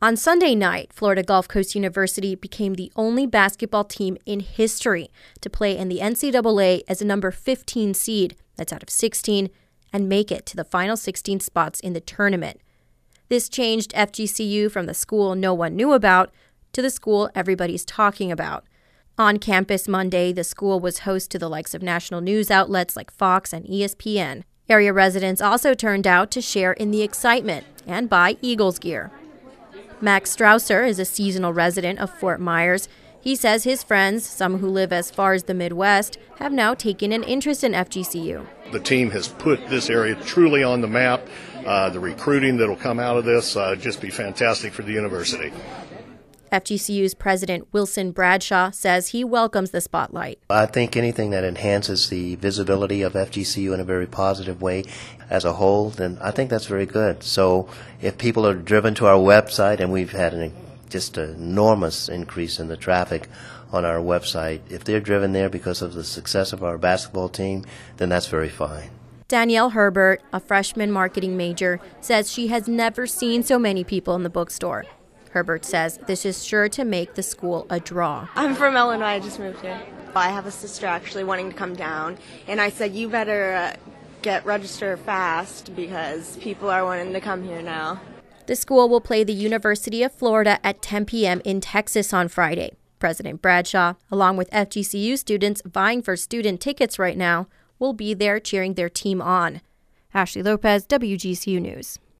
On Sunday night, Florida Gulf Coast University became the only basketball team in history to play in the NCAA as a number 15 seed, that's out of 16, and make it to the final 16 spots in the tournament. This changed FGCU from the school no one knew about to the school everybody's talking about. On campus Monday, the school was host to the likes of national news outlets like Fox and ESPN. Area residents also turned out to share in the excitement and buy Eagles gear. Max Strausser is a seasonal resident of Fort Myers. He says his friends, some who live as far as the Midwest, have now taken an interest in FGCU. The team has put this area truly on the map. The recruiting that will come out of this just be fantastic for the university. FGCU's president Wilson Bradshaw says he welcomes the spotlight. I think anything that enhances the visibility of FGCU in a very positive way as a whole, then I think that's very good. So if people are driven to our website, and we've had just an enormous increase in the traffic on our website, if they're driven there because of the success of our basketball team, then that's very fine. Danielle Herbert, a freshman marketing major, says she has never seen so many people in the bookstore. Herbert says this is sure to make the school a draw. I'm from Illinois. I just moved here. I have a sister actually wanting to come down, and I said, you better get registered fast because people are wanting to come here now. The school will play the University of Florida at 10 p.m. in Texas on Friday. President Bradshaw, along with FGCU students vying for student tickets right now, will be there cheering their team on. Ashley Lopez, WGCU News.